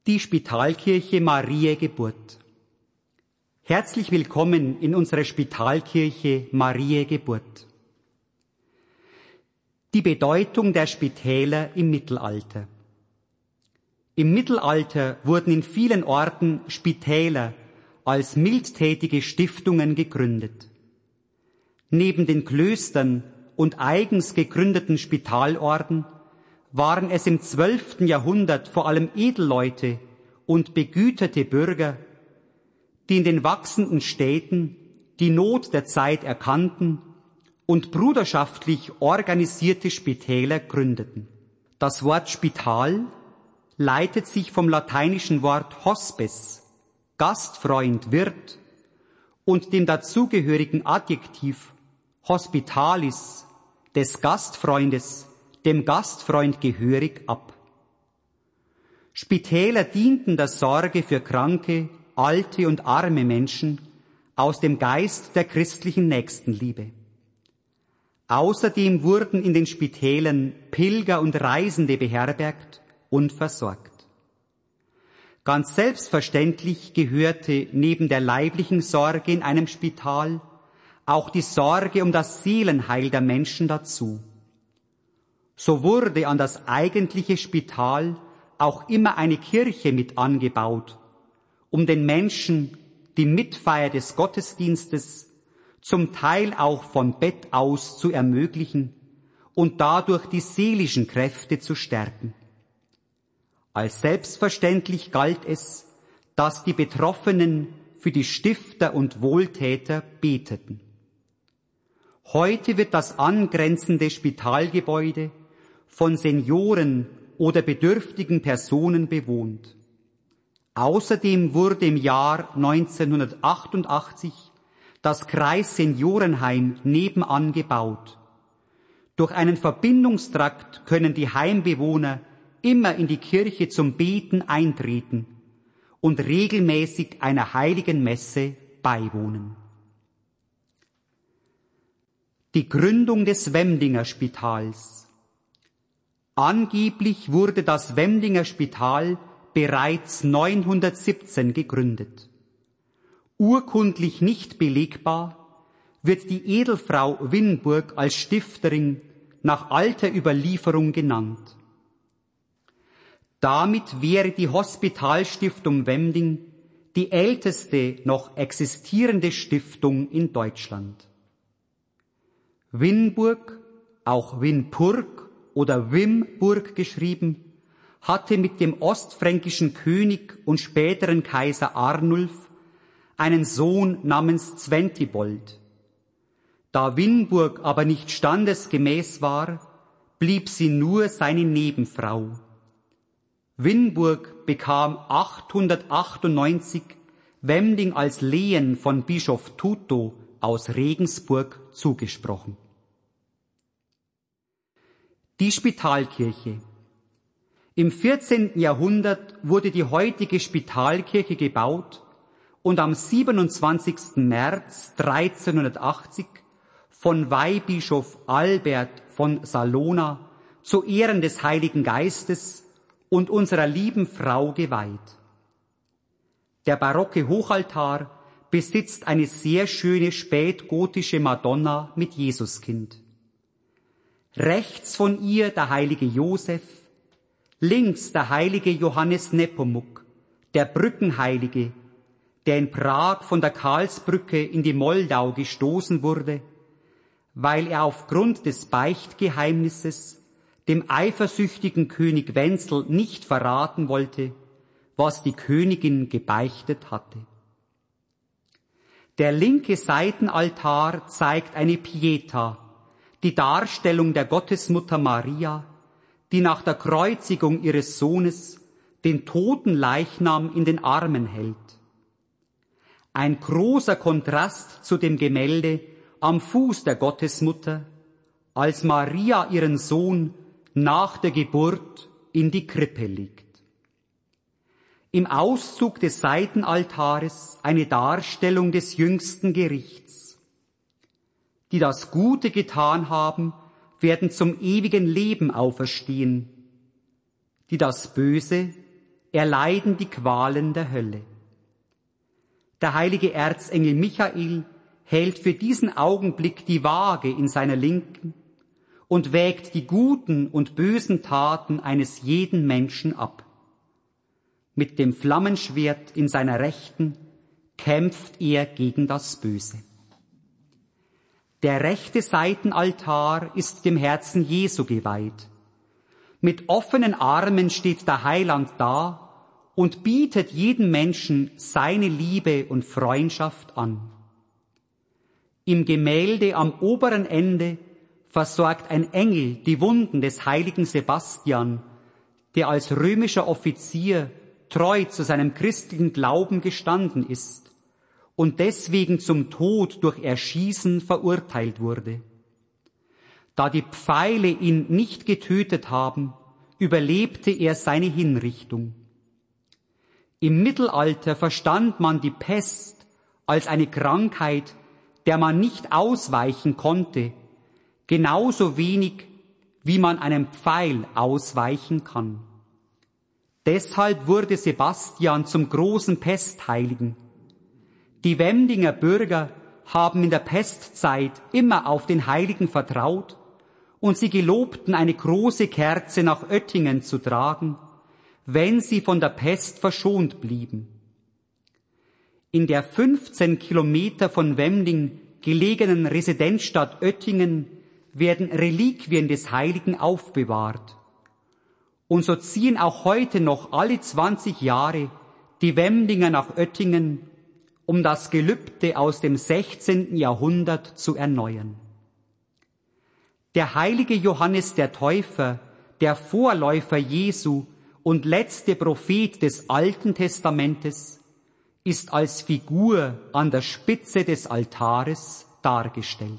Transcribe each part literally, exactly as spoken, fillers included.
Die Spitalkirche Mariä Geburt. Herzlich willkommen in unserer Spitalkirche Mariä Geburt. Die Bedeutung der Spitäler im Mittelalter. Im Mittelalter wurden in vielen Orten Spitäler als mildtätige Stiftungen gegründet. Neben den Klöstern und eigens gegründeten Spitalorden waren es im zwölften Jahrhundert vor allem Edelleute und begüterte Bürger, die in den wachsenden Städten die Not der Zeit erkannten und bruderschaftlich organisierte Spitäler gründeten. Das Wort Spital leitet sich vom lateinischen Wort Hospes, Gastfreund, Wirt, und dem dazugehörigen Adjektiv Hospitalis, des Gastfreundes, dem Gastfreund gehörig ab. Spitäler dienten der Sorge für kranke, alte und arme Menschen aus dem Geist der christlichen Nächstenliebe. Außerdem wurden in den Spitälern Pilger und Reisende beherbergt und versorgt. Ganz selbstverständlich gehörte neben der leiblichen Sorge in einem Spital auch die Sorge um das Seelenheil der Menschen dazu. So wurde an das eigentliche Spital auch immer eine Kirche mit angebaut, um den Menschen die Mitfeier des Gottesdienstes zum Teil auch vom Bett aus zu ermöglichen und dadurch die seelischen Kräfte zu stärken. Als selbstverständlich galt es, dass die Betroffenen für die Stifter und Wohltäter beteten. Heute wird das angrenzende Spitalgebäude von Senioren oder bedürftigen Personen bewohnt. Außerdem wurde im Jahr neunzehnhundertachtundachtzig das Kreisseniorenheim nebenan gebaut. Durch einen Verbindungstrakt können die Heimbewohner immer in die Kirche zum Beten eintreten und regelmäßig einer heiligen Messe beiwohnen. Die Gründung des Wemdinger Spitals. Angeblich wurde das Wemdinger Spital bereits neunhundertsiebzehn gegründet. Urkundlich nicht belegbar wird die Edelfrau Winburg als Stifterin nach alter Überlieferung genannt. Damit wäre die Hospitalstiftung Wemding die älteste noch existierende Stiftung in Deutschland. Winburg, auch Winpurg oder Wimburg geschrieben, hatte mit dem ostfränkischen König und späteren Kaiser Arnulf einen Sohn namens Zwentibold. Da Winburg aber nicht standesgemäß war, blieb sie nur seine Nebenfrau. Winburg bekam achthundertachtundneunzig Wemding als Lehen von Bischof Tuto aus Regensburg zugesprochen. Die Spitalkirche. Im vierzehnten Jahrhundert wurde die heutige Spitalkirche gebaut und am siebenundzwanzigsten März dreizehnhundertachtzig von Weihbischof Albert von Salona zu Ehren des Heiligen Geistes und unserer lieben Frau geweiht. Der barocke Hochaltar besitzt eine sehr schöne spätgotische Madonna mit Jesuskind. Rechts von ihr der heilige Josef, links der heilige Johannes Nepomuk, der Brückenheilige, der in Prag von der Karlsbrücke in die Moldau gestoßen wurde, weil er aufgrund des Beichtgeheimnisses dem eifersüchtigen König Wenzel nicht verraten wollte, was die Königin gebeichtet hatte. Der linke Seitenaltar zeigt eine Pietà, die Darstellung der Gottesmutter Maria, die nach der Kreuzigung ihres Sohnes den toten Leichnam in den Armen hält. Ein großer Kontrast zu dem Gemälde am Fuß der Gottesmutter, als Maria ihren Sohn nach der Geburt in die Krippe legt. Im Auszug des Seitenaltares eine Darstellung des jüngsten Gerichts. Die das Gute getan haben, werden zum ewigen Leben auferstehen. Die das Böse, erleiden die Qualen der Hölle. Der heilige Erzengel Michael hält für diesen Augenblick die Waage in seiner Linken und wägt die guten und bösen Taten eines jeden Menschen ab. Mit dem Flammenschwert in seiner Rechten kämpft er gegen das Böse. Der rechte Seitenaltar ist dem Herzen Jesu geweiht. Mit offenen Armen steht der Heiland da und bietet jedem Menschen seine Liebe und Freundschaft an. Im Gemälde am oberen Ende versorgt ein Engel die Wunden des heiligen Sebastian, der als römischer Offizier treu zu seinem christlichen Glauben gestanden ist und deswegen zum Tod durch Erschießen verurteilt wurde. Da die Pfeile ihn nicht getötet haben, überlebte er seine Hinrichtung. Im Mittelalter verstand man die Pest als eine Krankheit, der man nicht ausweichen konnte, genauso wenig, wie man einem Pfeil ausweichen kann. Deshalb wurde Sebastian zum großen Pestheiligen. Die Wemdinger Bürger haben in der Pestzeit immer auf den Heiligen vertraut und sie gelobten, eine große Kerze nach Oettingen zu tragen, wenn sie von der Pest verschont blieben. In der fünfzehn Kilometer von Wemding gelegenen Residenzstadt Oettingen werden Reliquien des Heiligen aufbewahrt. Und so ziehen auch heute noch alle zwanzig Jahre die Wemdinger nach Oettingen, um das Gelübde aus dem sechzehnten Jahrhundert zu erneuern. Der heilige Johannes der Täufer, der Vorläufer Jesu und letzte Prophet des Alten Testamentes, ist als Figur an der Spitze des Altares dargestellt.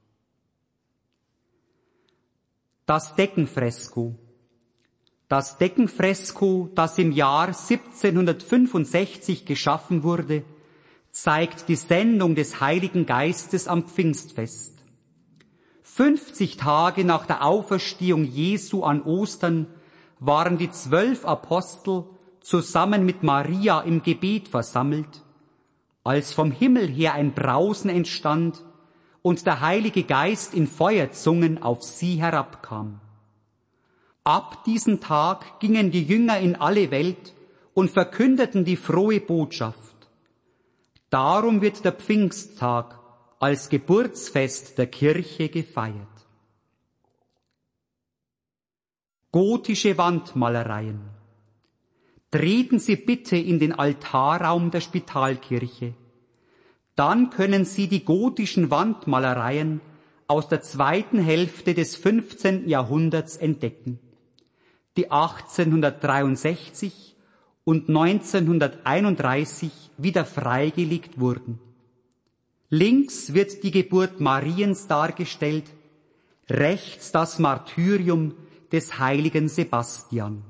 Das Deckenfresko. Das Deckenfresko, das im Jahr siebzehnhundertfünfundsechzig geschaffen wurde, zeigt die Sendung des Heiligen Geistes am Pfingstfest. fünfzig Tage nach der Auferstehung Jesu an Ostern waren die zwölf Apostel zusammen mit Maria im Gebet versammelt, als vom Himmel her ein Brausen entstand und der Heilige Geist in Feuerzungen auf sie herabkam. Ab diesem Tag gingen die Jünger in alle Welt und verkündeten die frohe Botschaft. Darum wird der Pfingsttag als Geburtsfest der Kirche gefeiert. Gotische Wandmalereien. Treten Sie bitte in den Altarraum der Spitalkirche. Dann können Sie die gotischen Wandmalereien aus der zweiten Hälfte des fünfzehnten Jahrhunderts entdecken, die achtzehnhundertdreiundsechzig und neunzehnhunderteinunddreißig wieder freigelegt wurden. Links wird die Geburt Mariens dargestellt, rechts das Martyrium des heiligen Sebastian.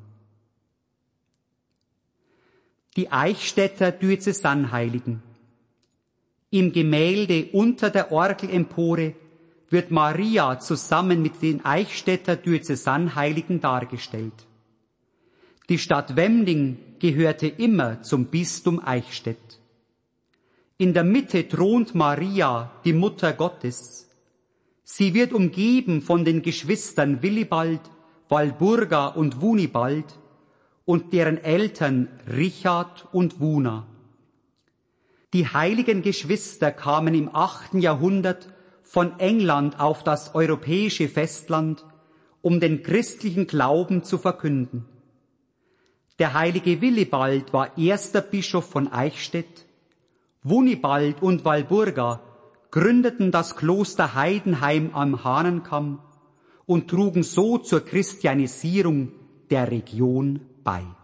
Die Eichstätter Diözesanheiligen. Im Gemälde unter der Orgelempore wird Maria zusammen mit den Eichstätter Diözesanheiligen dargestellt. Die Stadt Wemding gehörte immer zum Bistum Eichstätt. In der Mitte thront Maria, die Mutter Gottes. Sie wird umgeben von den Geschwistern Willibald, Walburga und Wunibald und deren Eltern Richard und Wuna. Die heiligen Geschwister kamen im achten Jahrhundert von England auf das europäische Festland, um den christlichen Glauben zu verkünden. Der heilige Willibald war erster Bischof von Eichstätt. Wunibald und Walburga gründeten das Kloster Heidenheim am Hahnenkamm und trugen so zur Christianisierung der Region bei.